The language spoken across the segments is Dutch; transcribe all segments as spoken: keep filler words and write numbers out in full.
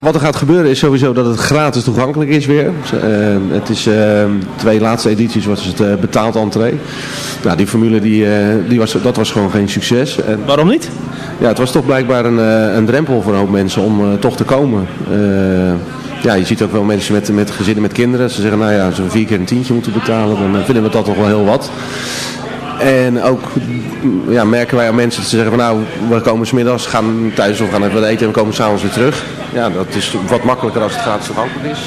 wat er gaat gebeuren is sowieso dat het gratis toegankelijk is weer. Uh, het is uh, twee laatste edities was het uh, betaald entree. Nou, die formule die, uh, die was, dat was gewoon geen succes. En, waarom niet? Ja, het was toch blijkbaar een, uh, een drempel voor een hoop mensen om uh, toch te komen. Uh, ja, je ziet ook wel mensen met, met gezinnen met kinderen. Ze zeggen, nou ja, als we vier keer een tientje moeten betalen, dan vinden we dat toch wel heel wat. En ook ja, merken wij aan mensen dat ze zeggen van nou, we komen 's middags, gaan thuis of gaan even wat eten en we komen 's avonds weer terug. Ja, dat is wat makkelijker als het gratis toegankelijk is.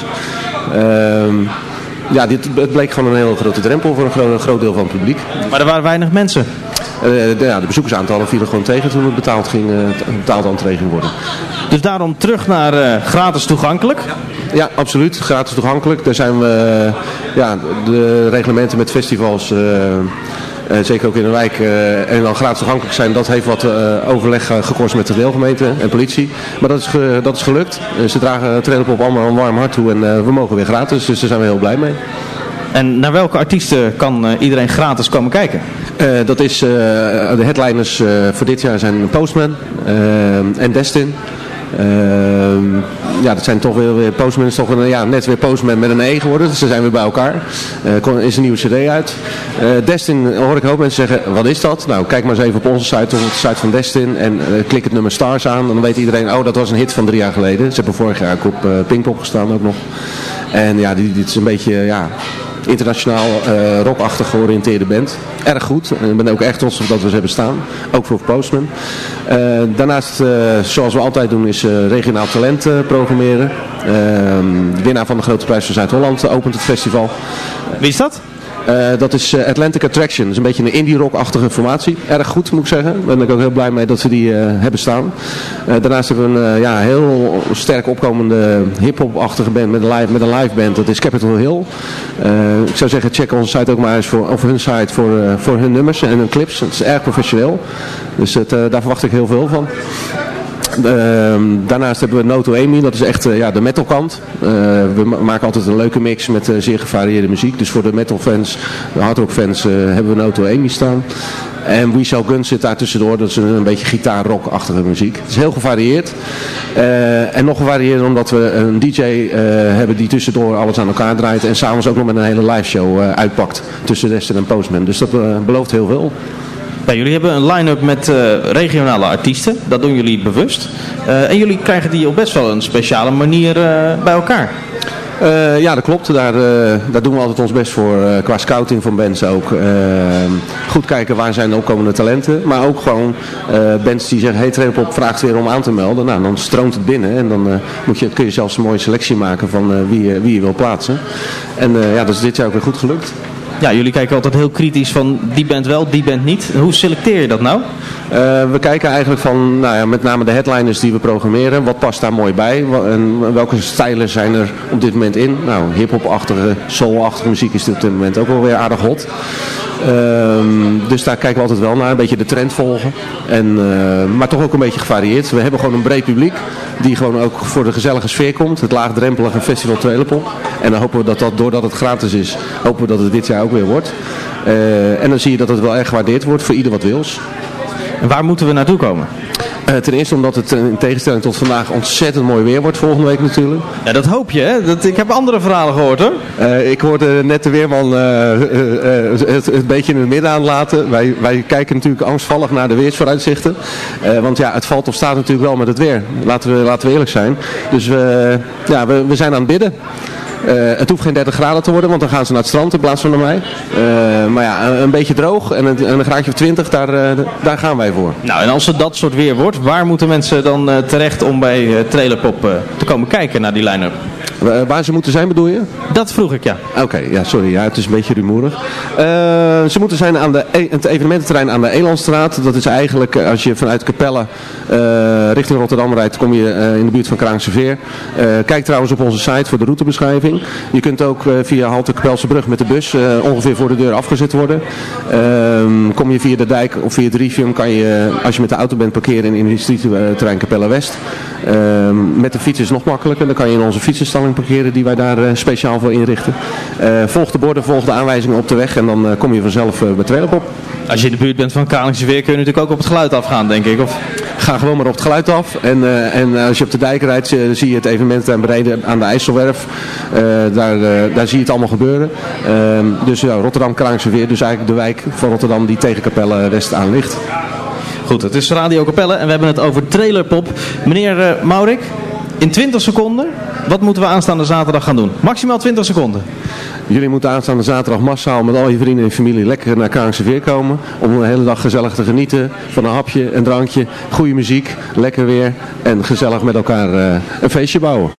Uh, ja, dit, het bleek gewoon een hele grote drempel voor een groot, een groot deel van het publiek. Maar er waren weinig mensen. Uh, de, ja, de bezoekersaantallen vielen gewoon tegen toen het betaald, ging, uh, betaald entree ging worden. Dus daarom terug naar uh, gratis toegankelijk? Ja. Ja, absoluut. Gratis toegankelijk. Daar zijn we, uh, ja, de reglementen met festivals, uh, uh, zeker ook in de wijk, uh, en dan gratis toegankelijk zijn, dat heeft wat uh, overleg uh, gekost met de deelgemeente en politie. Maar dat is, ge, dat is gelukt. Uh, ze dragen Treelerpop allemaal een warm hart toe en uh, we mogen weer gratis, dus daar zijn we heel blij mee. En naar welke artiesten kan uh, iedereen gratis komen kijken? Uh, dat is, uh, de headliners uh, voor dit jaar zijn Postman uh, en Destin. Uh, ja, dat zijn toch weer, weer Postman is toch een, ja, net weer Postman met een E geworden, dus ze zijn weer bij elkaar. Er uh, is een nieuwe cd uit. Uh, Destin, hoor ik een hoop mensen zeggen, wat is dat? Nou, kijk maar eens even op onze site, op de site van Destin en uh, klik het nummer Stars aan. Dan weet iedereen, oh dat was een hit van drie jaar geleden. Ze hebben vorig jaar ook op uh, Pinkpop gestaan ook nog. En ja, dit, dit is een beetje, ja, internationaal uh, rockachtig georiënteerde band. Erg goed. En ik ben ook echt trots op dat we ze hebben staan. Ook voor Postman. Uh, daarnaast, uh, zoals we altijd doen, is uh, regionaal talent uh, programmeren. Uh, de winnaar van de Grote Prijs van Zuid-Holland uh, opent het festival. Wie is dat? Uh, dat is uh, Atlantic Attraction. Dat is een beetje een indie rock-achtige formatie. Erg goed, moet ik zeggen. Daar ben ik ook heel blij mee dat we die uh, hebben staan. Uh, daarnaast hebben we een uh, ja, heel sterk opkomende hip-hop-achtige band met een live, met een live band. Dat is Capitol Hill. Uh, ik zou zeggen, check onze site ook maar eens voor, of hun site voor, uh, voor hun nummers en hun clips. Het is erg professioneel. Dus het, uh, daar verwacht ik heel veel van. Uh, daarnaast hebben we Noto Amy, dat is echt uh, ja, de metalkant. Uh, we ma- maken altijd een leuke mix met uh, zeer gevarieerde muziek. Dus voor de metalfans, de hardrockfans, uh, hebben we Noto Amy staan. En We Shall Gun zit daar tussendoor, dat is een, een beetje gitaar-rock-achtige muziek. Het is heel gevarieerd. Uh, en nog gevarieerd omdat we een D J uh, hebben die tussendoor alles aan elkaar draait. En s'avonds ook nog met een hele liveshow uh, uitpakt tussen Destin en Postman. Dus dat uh, belooft heel veel. Ja, jullie hebben een line-up met uh, regionale artiesten. Dat doen jullie bewust. Uh, en jullie krijgen die op best wel een speciale manier uh, bij elkaar. Uh, ja, dat klopt. Daar, uh, daar doen we altijd ons best voor. Uh, qua scouting van bands ook. Uh, goed kijken waar zijn de opkomende talenten. Maar ook gewoon uh, bands die zeggen, hey, Treelerpop vraagt weer om aan te melden. Nou, dan stroomt het binnen. En dan uh, moet je, kun je zelfs een mooie selectie maken van uh, wie, wie je wil plaatsen. En uh, ja, dat is dit jaar ook weer goed gelukt. Ja, jullie kijken altijd heel kritisch van die band wel, die band niet. Hoe selecteer je dat nou? Uh, we kijken eigenlijk van, nou ja, met name de headliners die we programmeren. Wat past daar mooi bij? En welke stijlen zijn er op dit moment in? Nou, hip-hop-achtige, soul-achtige muziek is dit op dit moment ook wel weer aardig hot. Um, dus daar kijken we altijd wel naar, een beetje de trend volgen. En, uh, maar toch ook een beetje gevarieerd. We hebben gewoon een breed publiek die gewoon ook voor de gezellige sfeer komt. Het laagdrempelige festival Treelerpop. En dan hopen we dat dat, doordat het gratis is, hopen we dat het dit jaar ook weer wordt. Uh, en dan zie je dat het wel erg gewaardeerd wordt voor ieder wat wils. En waar moeten we naartoe komen? Uh, ten eerste omdat het in tegenstelling tot vandaag ontzettend mooi weer wordt volgende week natuurlijk. Ja, dat hoop je, hè? Dat, ik heb andere verhalen gehoord, hoor. Uh, ik hoorde net de weerman uh, uh, uh, het, het beetje in het midden aanlaten. Wij, wij kijken natuurlijk angstvallig naar de weersvooruitzichten. Uh, want ja, het valt of staat natuurlijk wel met het weer. Laten we, laten we eerlijk zijn. Dus uh, ja, we, we zijn aan het bidden. Uh, het hoeft geen dertig graden te worden, want dan gaan ze naar het strand in plaats van naar mij. Uh, maar ja, een, een beetje droog en een, een graadje of twintig, daar, uh, daar gaan wij voor. Nou, en als het dat soort weer wordt, waar moeten mensen dan uh, terecht om bij uh, Treelerpop uh, te komen kijken naar die line-up? Uh, waar ze moeten zijn, bedoel je? Dat vroeg ik, ja. Oké, okay, ja, sorry, ja, het is een beetje rumoerig. Uh, ze moeten zijn aan de e- het evenemententerrein aan de Elandstraat. Dat is eigenlijk, als je vanuit Capelle uh, richting Rotterdam rijdt, kom je uh, in de buurt van Kraankse Veer. Uh, kijk trouwens op onze site voor de routebeschrijving. Je kunt ook uh, via halte Kapelsebrug met de bus uh, ongeveer voor de deur afgezet worden. Uh, kom je via de dijk of via het Rivium, kan je, als je met de auto bent, parkeren in het industrieterrein Capelle West. Uh, met de fiets is het nog makkelijker. Dan kan je in onze fietsenstalling parkeren die wij daar uh, speciaal voor inrichten. Uh, volg de borden, volg de aanwijzingen op de weg en dan uh, kom je vanzelf uh, bij Treelerpop. Als je in de buurt bent van Kraankse Veer kun je natuurlijk ook op het geluid afgaan, denk ik. Of... ga gewoon maar op het geluid af. En, uh, en als je op de dijk rijdt, uh, zie je het evenement aan beneden aan de IJsselwerf. Uh, daar, uh, daar zie je het allemaal gebeuren. Uh, dus ja, Rotterdam Kraaiense dus eigenlijk de wijk van Rotterdam die tegen Capelle West aan ligt. Goed, het is Radio Capelle en we hebben het over trailerpop. Meneer uh, Maurik, in twintig seconden, wat moeten we aanstaande zaterdag gaan doen? Maximaal twintig seconden. Jullie moeten aanstaande zaterdag massaal met al je vrienden en familie lekker naar Kraaiense Veer komen. Om de hele dag gezellig te genieten van een hapje, een drankje, goede muziek, lekker weer en gezellig met elkaar uh, een feestje bouwen.